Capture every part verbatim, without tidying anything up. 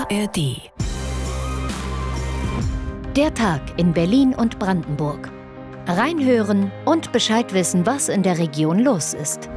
A R D. Der Tag in Berlin und Brandenburg. Reinhören und Bescheid wissen, was in der Region los ist.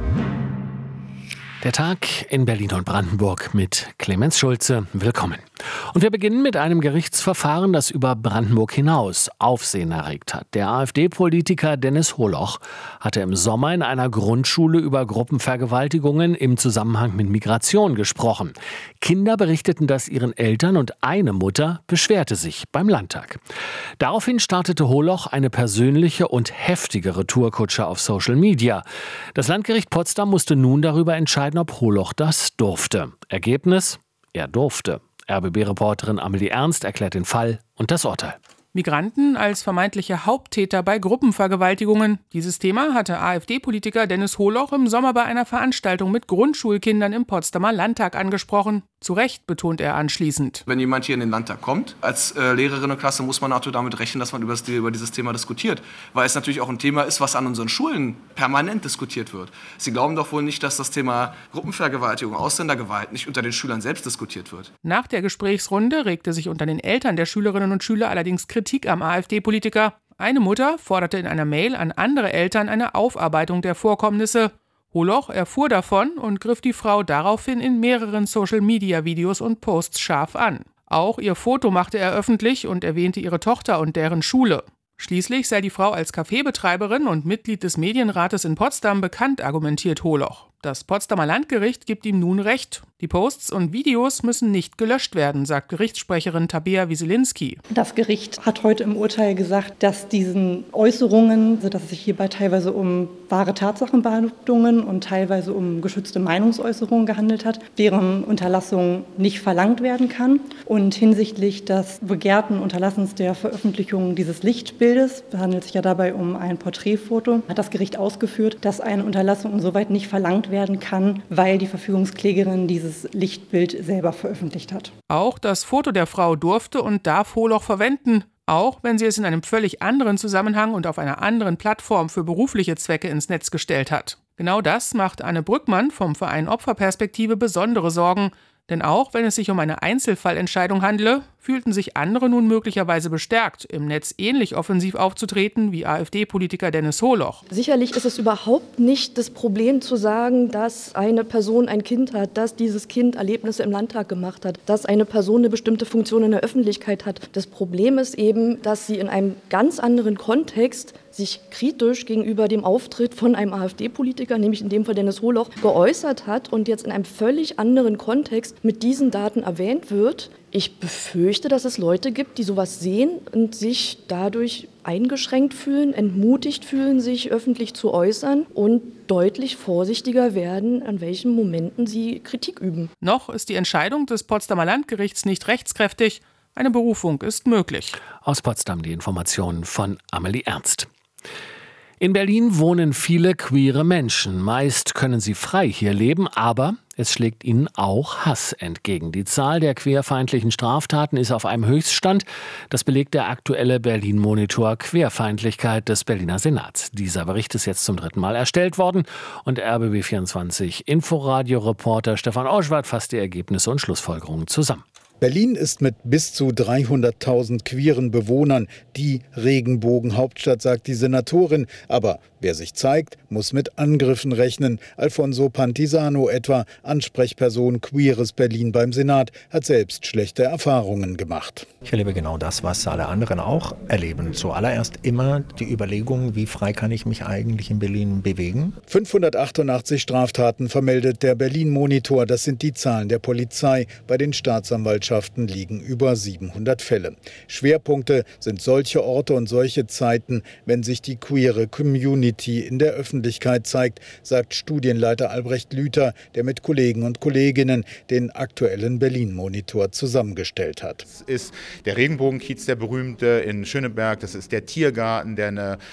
Der Tag in Berlin und Brandenburg mit Clemens Schulze. Willkommen. Und wir beginnen mit einem Gerichtsverfahren, das über Brandenburg hinaus Aufsehen erregt hat. Der AfD-Politiker Dennis Holoch hatte im Sommer in einer Grundschule über Gruppenvergewaltigungen im Zusammenhang mit Migration gesprochen. Kinder berichteten das ihren Eltern und eine Mutter beschwerte sich beim Landtag. Daraufhin startete Holoch eine persönliche und heftige Retourkutsche auf Social Media. Das Landgericht Potsdam musste nun darüber entscheiden, ob Holoch das durfte. Ergebnis? Er durfte. R B B-Reporterin Amelie Ernst erklärt den Fall und das Urteil. Migranten als vermeintliche Haupttäter bei Gruppenvergewaltigungen. Dieses Thema hatte AfD-Politiker Dennis Holoch im Sommer bei einer Veranstaltung mit Grundschulkindern im Potsdamer Landtag angesprochen. Zu Recht, betont er anschließend. Wenn jemand hier in den Landtag kommt, als äh, Lehrerin und Klasse, muss man natürlich damit rechnen, dass man über, das, über dieses Thema diskutiert. Weil es natürlich auch ein Thema ist, was an unseren Schulen permanent diskutiert wird. Sie glauben doch wohl nicht, dass das Thema Gruppenvergewaltigung, Ausländergewalt nicht unter den Schülern selbst diskutiert wird. Nach der Gesprächsrunde regte sich unter den Eltern der Schülerinnen und Schüler allerdings Kritik am AfD-Politiker. Eine Mutter forderte in einer Mail an andere Eltern eine Aufarbeitung der Vorkommnisse. Holoch erfuhr davon und griff die Frau daraufhin in mehreren Social-Media-Videos und Posts scharf an. Auch ihr Foto machte er öffentlich und erwähnte ihre Tochter und deren Schule. Schließlich sei die Frau als Kaffeebetreiberin und Mitglied des Medienrates in Potsdam bekannt, argumentiert Holoch. Das Potsdamer Landgericht gibt ihm nun Recht. Die Posts und Videos müssen nicht gelöscht werden, sagt Gerichtssprecherin Tabea Wieselinski. Das Gericht hat heute im Urteil gesagt, dass diesen Äußerungen, also dass es sich hierbei teilweise um wahre Tatsachenbehauptungen und teilweise um geschützte Meinungsäußerungen gehandelt hat, deren Unterlassung nicht verlangt werden kann. Und hinsichtlich des begehrten Unterlassens der Veröffentlichung dieses Lichtbildes, handelt sich ja dabei um ein Porträtfoto, hat das Gericht ausgeführt, dass eine Unterlassung insoweit nicht verlangt werden kann, weil die Verfügungsklägerin dieses Lichtbild selber veröffentlicht hat. Auch das Foto der Frau durfte und darf Holoch verwenden, auch wenn sie es in einem völlig anderen Zusammenhang und auf einer anderen Plattform für berufliche Zwecke ins Netz gestellt hat. Genau das macht Anne Brückmann vom Verein Opferperspektive besondere Sorgen. Denn auch wenn es sich um eine Einzelfallentscheidung handle, fühlten sich andere nun möglicherweise bestärkt, im Netz ähnlich offensiv aufzutreten wie AfD-Politiker Dennis Holoch. Sicherlich ist es überhaupt nicht das Problem zu sagen, dass eine Person ein Kind hat, dass dieses Kind Erlebnisse im Landtag gemacht hat, dass eine Person eine bestimmte Funktion in der Öffentlichkeit hat. Das Problem ist eben, dass sie in einem ganz anderen Kontext sich kritisch gegenüber dem Auftritt von einem AfD-Politiker, nämlich in dem Fall Dennis Holoch, geäußert hat und jetzt in einem völlig anderen Kontext mit diesen Daten erwähnt wird. Ich befürchte, dass es Leute gibt, die sowas sehen und sich dadurch eingeschränkt fühlen, entmutigt fühlen, sich öffentlich zu äußern und deutlich vorsichtiger werden, an welchen Momenten sie Kritik üben. Noch ist die Entscheidung des Potsdamer Landgerichts nicht rechtskräftig. Eine Berufung ist möglich. Aus Potsdam die Informationen von Amelie Ernst. In Berlin wohnen viele queere Menschen. Meist können sie frei hier leben, aber es schlägt ihnen auch Hass entgegen. Die Zahl der queerfeindlichen Straftaten ist auf einem Höchststand. Das belegt der aktuelle Berlin-Monitor Queerfeindlichkeit des Berliner Senats. Dieser Bericht ist jetzt zum dritten Mal erstellt worden und R B B vierundzwanzig Inforadio-Reporter Stefan Auschwart fasst die Ergebnisse und Schlussfolgerungen zusammen. Berlin ist mit bis zu dreihunderttausend queeren Bewohnern die Regenbogenhauptstadt, sagt die Senatorin. Aber wer sich zeigt, muss mit Angriffen rechnen. Alfonso Pantisano etwa, Ansprechperson Queeres Berlin beim Senat, hat selbst schlechte Erfahrungen gemacht. Ich erlebe genau das, was alle anderen auch erleben. Zuallererst immer die Überlegung, wie frei kann ich mich eigentlich in Berlin bewegen? fünfhundertachtundachtzig Straftaten vermeldet der Berlin-Monitor. Das sind die Zahlen der Polizei. Bei den Staatsanwaltschaften liegen über siebenhundert Fälle. Schwerpunkte sind solche Orte und solche Zeiten, wenn sich die queere Community in der Öffentlichkeit zeigt, sagt Studienleiter Albrecht Lüther, der mit Kollegen und Kolleginnen den aktuellen Berlin-Monitor zusammengestellt hat. Das ist der Regenbogenkiez, der berühmte in Schöneberg, das ist der Tiergarten, der eine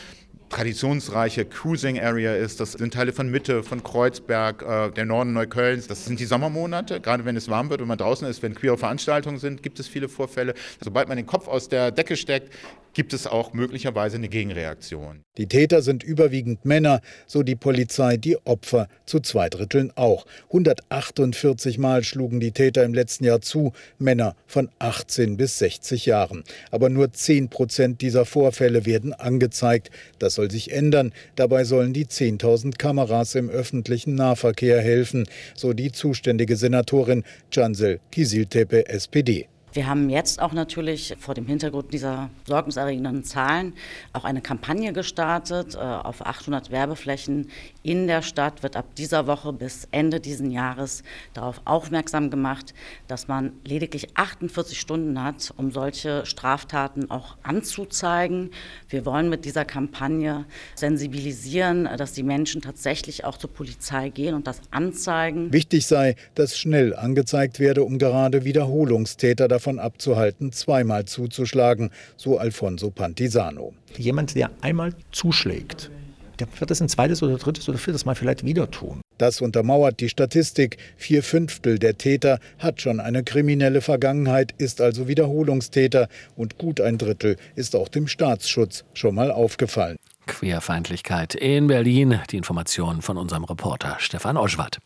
traditionsreiche Cruising Area ist. Das sind Teile von Mitte, von Kreuzberg, äh, der Norden Neuköllns. Das sind die Sommermonate, gerade wenn es warm wird und man draußen ist, wenn queere Veranstaltungen sind, gibt es viele Vorfälle. Sobald man den Kopf aus der Decke steckt, gibt es auch möglicherweise eine Gegenreaktion. Die Täter sind überwiegend Männer, so die Polizei, die Opfer zu zwei Dritteln auch. hundertachtundvierzig Mal schlugen die Täter im letzten Jahr zu, Männer von achtzehn bis sechzig Jahren. Aber nur zehn Prozent dieser Vorfälle werden angezeigt. Das soll sich ändern. Dabei sollen die zehntausend Kameras im öffentlichen Nahverkehr helfen, so die zuständige Senatorin Cansel Kiziltepe, S P D. Wir haben jetzt auch natürlich vor dem Hintergrund dieser sorgenserregenden Zahlen auch eine Kampagne gestartet. Auf achthundert Werbeflächen in der Stadt wird ab dieser Woche bis Ende dieses Jahres darauf aufmerksam gemacht, dass man lediglich achtundvierzig Stunden hat, um solche Straftaten auch anzuzeigen. Wir wollen mit dieser Kampagne sensibilisieren, dass die Menschen tatsächlich auch zur Polizei gehen und das anzeigen. Wichtig sei, dass schnell angezeigt werde, um gerade Wiederholungstäter davon abzuhalten, zweimal zuzuschlagen, so Alfonso Pantisano. Jemand, der einmal zuschlägt, der wird es ein zweites oder drittes oder viertes Mal vielleicht wieder tun. Das untermauert die Statistik. Vier Fünftel der Täter hat schon eine kriminelle Vergangenheit, ist also Wiederholungstäter. Und gut ein Drittel ist auch dem Staatsschutz schon mal aufgefallen. Querfeindlichkeit in Berlin. Die Informationen von unserem Reporter Stefan Oschwart.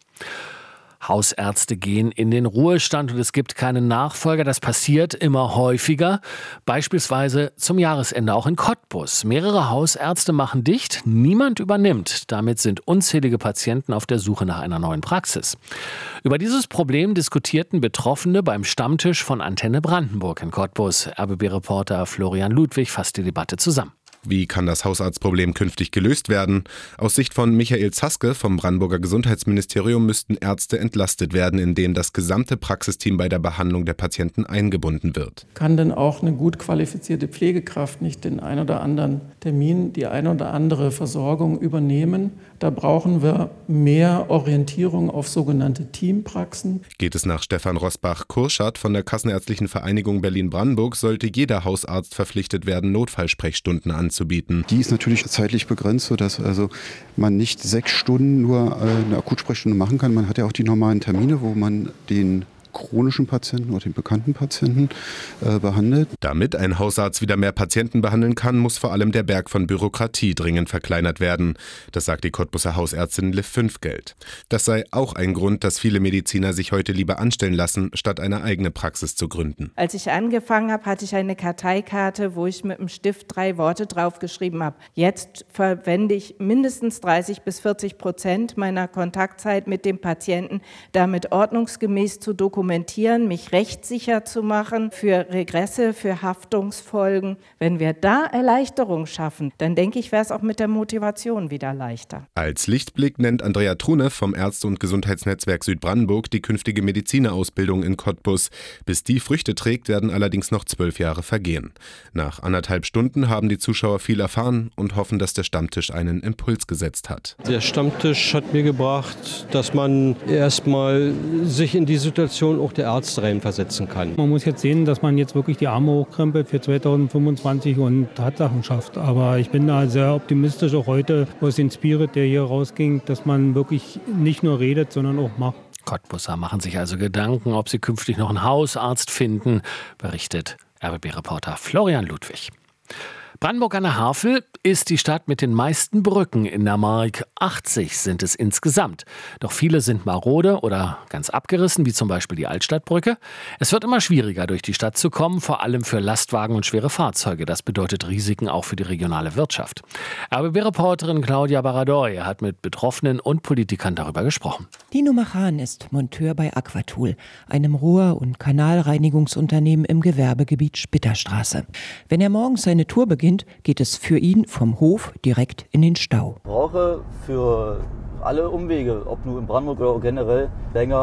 Hausärzte gehen in den Ruhestand und es gibt keinen Nachfolger. Das passiert immer häufiger, beispielsweise zum Jahresende auch in Cottbus. Mehrere Hausärzte machen dicht, niemand übernimmt. Damit sind unzählige Patienten auf der Suche nach einer neuen Praxis. Über dieses Problem diskutierten Betroffene beim Stammtisch von Antenne Brandenburg in Cottbus. R B B-Reporter Florian Ludwig fasst die Debatte zusammen. Wie kann das Hausarztproblem künftig gelöst werden? Aus Sicht von Michael Zaske vom Brandenburger Gesundheitsministerium müssten Ärzte entlastet werden, indem das gesamte Praxisteam bei der Behandlung der Patienten eingebunden wird. Kann denn auch eine gut qualifizierte Pflegekraft nicht den ein oder anderen Termin, die eine oder andere Versorgung übernehmen? Da brauchen wir mehr Orientierung auf sogenannte Teampraxen. Geht es nach Stefan Rosbach-Kurschat von der Kassenärztlichen Vereinigung Berlin-Brandenburg, sollte jeder Hausarzt verpflichtet werden, Notfallsprechstunden anzubieten. Die ist natürlich zeitlich begrenzt, sodass also man nicht sechs Stunden nur eine Akutsprechstunde machen kann. Man hat ja auch die normalen Termine, wo man den chronischen Patienten oder den bekannten Patienten äh, behandelt. Damit ein Hausarzt wieder mehr Patienten behandeln kann, muss vor allem der Berg von Bürokratie dringend verkleinert werden. Das sagt die Cottbuser Hausärztin Liv Fünfgeld. Das sei auch ein Grund, dass viele Mediziner sich heute lieber anstellen lassen, statt eine eigene Praxis zu gründen. Als ich angefangen habe, hatte ich eine Karteikarte, wo ich mit dem Stift drei Worte draufgeschrieben habe. Jetzt verwende ich mindestens dreißig bis vierzig Prozent meiner Kontaktzeit mit dem Patienten, damit ordnungsgemäß zu dokumentieren, mich rechtssicher zu machen für Regresse, für Haftungsfolgen. Wenn wir da Erleichterung schaffen, dann denke ich, wäre es auch mit der Motivation wieder leichter. Als Lichtblick nennt Andrea Trune vom Ärzte- und Gesundheitsnetzwerk Südbrandenburg die künftige Medizinerausbildung in Cottbus. Bis die Früchte trägt, werden allerdings noch zwölf Jahre vergehen. Nach anderthalb Stunden haben die Zuschauer viel erfahren und hoffen, dass der Stammtisch einen Impuls gesetzt hat. Der Stammtisch hat mir gebracht, dass man erstmal sich in die Situation auch der Ärzte reinversetzen kann. Man muss jetzt sehen, dass man jetzt wirklich die Arme hochkrempelt für zweitausendfünfundzwanzig und Tatsachen schafft. Aber ich bin da sehr optimistisch, auch heute aus dem Spirit, der hier rausging, dass man wirklich nicht nur redet, sondern auch macht. Cottbuser machen sich also Gedanken, ob sie künftig noch einen Hausarzt finden, berichtet R B B-Reporter Florian Ludwig. Brandenburg an der Havel ist die Stadt mit den meisten Brücken in der Mark. achtzig sind es insgesamt. Doch viele sind marode oder ganz abgerissen, wie zum Beispiel die Altstadtbrücke. Es wird immer schwieriger, durch die Stadt zu kommen, vor allem für Lastwagen und schwere Fahrzeuge. Das bedeutet Risiken auch für die regionale Wirtschaft. R B B-Reporterin Claudia Baradoy hat mit Betroffenen und Politikern darüber gesprochen. Dino Machan ist Monteur bei Aquatool, einem Rohr- und Kanalreinigungsunternehmen im Gewerbegebiet Spitterstraße. Wenn er morgens seine Tour beginnt, geht es für ihn vom Hof direkt in den Stau. Ich brauche für alle Umwege, ob nur in Brandenburg oder generell, länger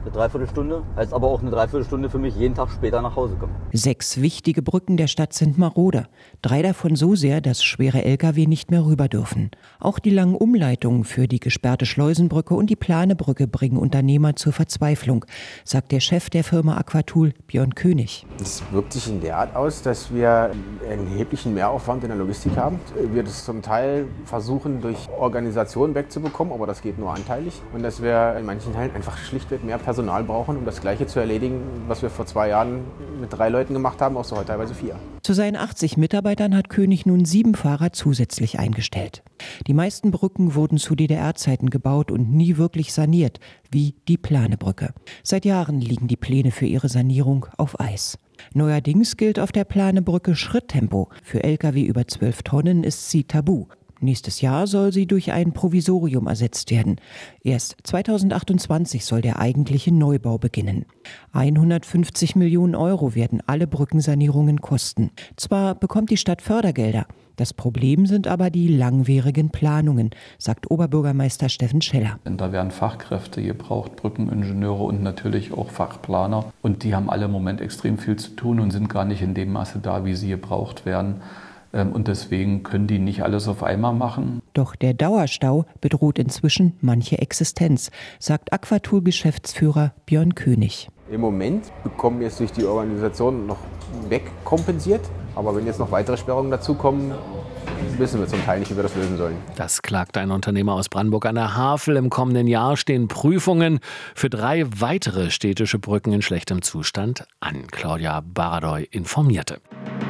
Eine Dreiviertelstunde heißt aber auch eine Dreiviertelstunde für mich jeden Tag später nach Hause kommen. Sechs wichtige Brücken der Stadt sind marode. Drei davon so sehr, dass schwere L K W nicht mehr rüber dürfen. Auch die langen Umleitungen für die gesperrte Schleusenbrücke und die Planebrücke bringen Unternehmer zur Verzweiflung, sagt der Chef der Firma Aquatool, Björn König. Es wirkt sich in der Art aus, dass wir einen erheblichen Mehraufwand in der Logistik haben. Wir das zum Teil versuchen, durch Organisation wegzubekommen, aber das geht nur anteilig. Und dass wir in manchen Teilen einfach schlichtweg mehr Personal brauchen, um das Gleiche zu erledigen, was wir vor zwei Jahren mit drei Leuten gemacht haben, auch so heute teilweise vier. Zu seinen achtzig Mitarbeitern hat König nun sieben Fahrer zusätzlich eingestellt. Die meisten Brücken wurden zu D D R-Zeiten gebaut und nie wirklich saniert, wie die Planebrücke. Seit Jahren liegen die Pläne für ihre Sanierung auf Eis. Neuerdings gilt auf der Planebrücke Schritttempo. Für L K W über zwölf Tonnen ist sie tabu. Nächstes Jahr soll sie durch ein Provisorium ersetzt werden. Erst zweitausendachtundzwanzig soll der eigentliche Neubau beginnen. hundertfünfzig Millionen Euro werden alle Brückensanierungen kosten. Zwar bekommt die Stadt Fördergelder, das Problem sind aber die langwierigen Planungen, sagt Oberbürgermeister Steffen Scheller. Da werden Fachkräfte gebraucht, Brückeningenieure und natürlich auch Fachplaner. Und die haben alle im Moment extrem viel zu tun und sind gar nicht in dem Maße da, wie sie gebraucht werden. Und deswegen können die nicht alles auf einmal machen. Doch der Dauerstau bedroht inzwischen manche Existenz, sagt Aquatool-Geschäftsführer Björn König. Im Moment bekommen wir es durch die Organisation noch wegkompensiert. Aber wenn jetzt noch weitere Sperrungen dazukommen, wissen wir zum Teil nicht, wie wir das lösen sollen. Das klagt ein Unternehmer aus Brandenburg an der Havel. Im kommenden Jahr stehen Prüfungen für drei weitere städtische Brücken in schlechtem Zustand an. Claudia Baradoy informierte.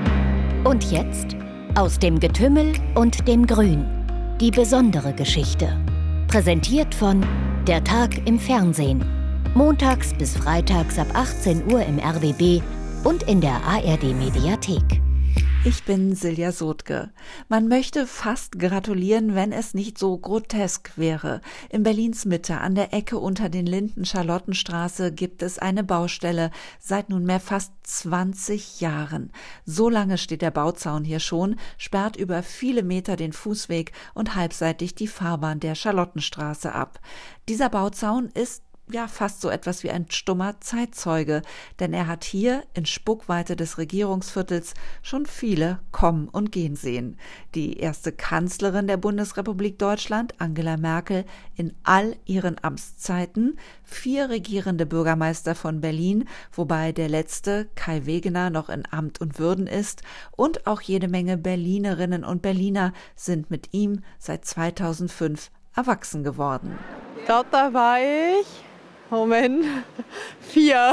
Und jetzt aus dem Getümmel und dem Grün. Die besondere Geschichte. Präsentiert von Der Tag im Fernsehen. Montags bis freitags ab achtzehn Uhr im R B B und in der A R D-Mediathek. Ich bin Silja Sotke. Man möchte fast gratulieren, wenn es nicht so grotesk wäre. In Berlins Mitte an der Ecke unter den Linden Charlottenstraße gibt es eine Baustelle seit nunmehr fast zwanzig Jahren. So lange steht der Bauzaun hier schon, sperrt über viele Meter den Fußweg und halbseitig die Fahrbahn der Charlottenstraße ab. Dieser Bauzaun ist ja fast so etwas wie ein stummer Zeitzeuge, denn er hat hier in Spuckweite des Regierungsviertels schon viele kommen und gehen sehen. Die erste Kanzlerin der Bundesrepublik Deutschland, Angela Merkel, in all ihren Amtszeiten, vier regierende Bürgermeister von Berlin, wobei der letzte, Kai Wegener, noch in Amt und Würden ist, und auch jede Menge Berlinerinnen und Berliner sind mit ihm seit zweitausendfünf erwachsen geworden. Dort da war ich Moment, vier.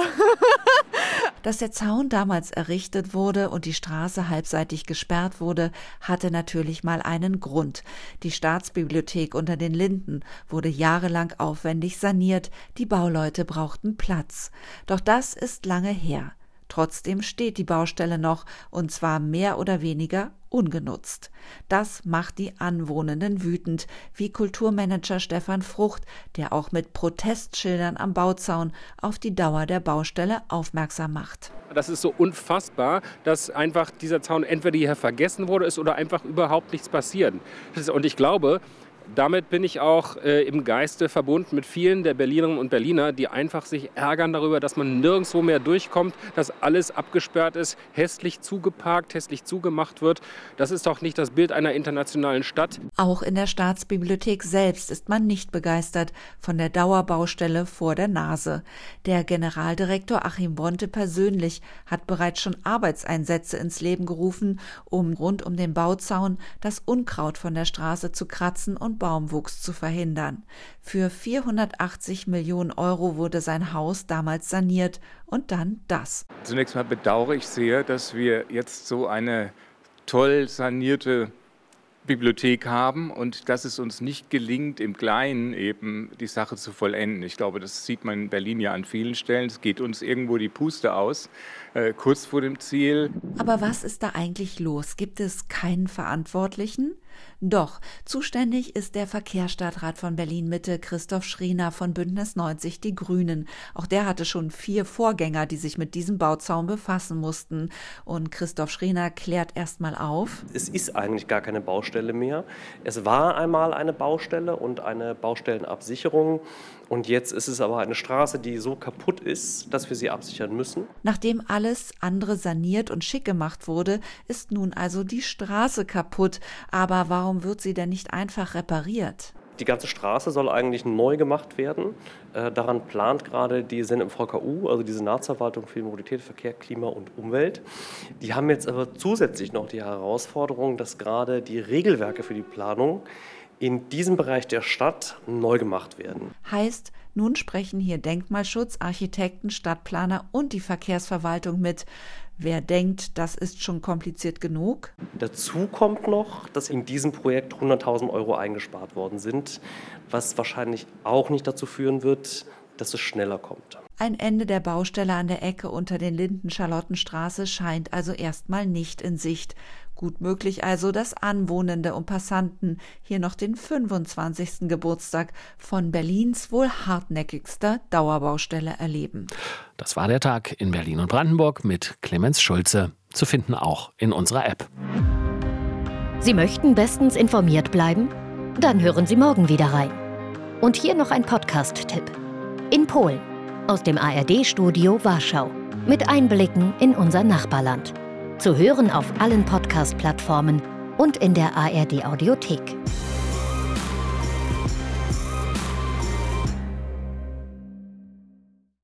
Dass der Zaun damals errichtet wurde und die Straße halbseitig gesperrt wurde, hatte natürlich mal einen Grund. Die Staatsbibliothek unter den Linden wurde jahrelang aufwendig saniert, die Bauleute brauchten Platz. Doch das ist lange her. Trotzdem steht die Baustelle noch, und zwar mehr oder weniger ungenutzt. Das macht die Anwohnenden wütend, wie Kulturmanager Stefan Frucht, der auch mit Protestschildern am Bauzaun auf die Dauer der Baustelle aufmerksam macht. Das ist so unfassbar, dass einfach dieser Zaun entweder hier vergessen wurde ist oder einfach überhaupt nichts passiert. Und ich glaube, damit bin ich auch äh, im Geiste verbunden mit vielen der Berlinerinnen und Berliner, die einfach sich ärgern darüber, dass man nirgendwo mehr durchkommt, dass alles abgesperrt ist, hässlich zugeparkt, hässlich zugemacht wird. Das ist doch nicht das Bild einer internationalen Stadt. Auch in der Staatsbibliothek selbst ist man nicht begeistert von der Dauerbaustelle vor der Nase. Der Generaldirektor Achim Bonte persönlich hat bereits schon Arbeitseinsätze ins Leben gerufen, um rund um den Bauzaun das Unkraut von der Straße zu kratzen und Baumwuchs zu verhindern. Für vierhundertachtzig Millionen Euro wurde sein Haus damals saniert und dann das. Zunächst mal bedauere ich sehr, dass wir jetzt so eine toll sanierte Bibliothek haben und dass es uns nicht gelingt, im Kleinen eben die Sache zu vollenden. Ich glaube, das sieht man in Berlin ja an vielen Stellen. Es geht uns irgendwo die Puste aus, äh, kurz vor dem Ziel. Aber was ist da eigentlich los? Gibt es keinen Verantwortlichen? Doch, zuständig ist der Verkehrsstadtrat von Berlin-Mitte, Christoph Schriener von Bündnis neunzig Die Grünen. Auch der hatte schon vier Vorgänger, die sich mit diesem Bauzaun befassen mussten. Und Christoph Schriener klärt erst mal auf. Es ist eigentlich gar keine Baustelle mehr. Es war einmal eine Baustelle und eine Baustellenabsicherung. Und jetzt ist es aber eine Straße, die so kaputt ist, dass wir sie absichern müssen. Nachdem alles andere saniert und schick gemacht wurde, ist nun also die Straße kaputt. Aber warum wird sie denn nicht einfach repariert? Die ganze Straße soll eigentlich neu gemacht werden. Äh, daran plant gerade die S E N M V K U, also die Senatsverwaltung für Mobilität, Verkehr, Klima und Umwelt. Die haben jetzt aber zusätzlich noch die Herausforderung, dass gerade die Regelwerke für die Planung in diesem Bereich der Stadt neu gemacht werden. Heißt, nun sprechen hier Denkmalschutz, Architekten, Stadtplaner und die Verkehrsverwaltung mit. Wer denkt, das ist schon kompliziert genug? Dazu kommt noch, dass in diesem Projekt hunderttausend Euro eingespart worden sind, was wahrscheinlich auch nicht dazu führen wird, dass es schneller kommt. Ein Ende der Baustelle an der Ecke unter den Linden Charlottenstraße scheint also erstmal nicht in Sicht. Gut möglich also, dass Anwohnende und Passanten hier noch den fünfundzwanzigsten Geburtstag von Berlins wohl hartnäckigster Dauerbaustelle erleben. Das war der Tag in Berlin und Brandenburg mit Clemens Schulze, zu finden auch in unserer App. Sie möchten bestens informiert bleiben? Dann hören Sie morgen wieder rein. Und hier noch ein Podcast-Tipp. In Polen, aus dem A R D-Studio Warschau, mit Einblicken in unser Nachbarland. Zu hören auf allen Podcast-Plattformen und in der A R D-Audiothek.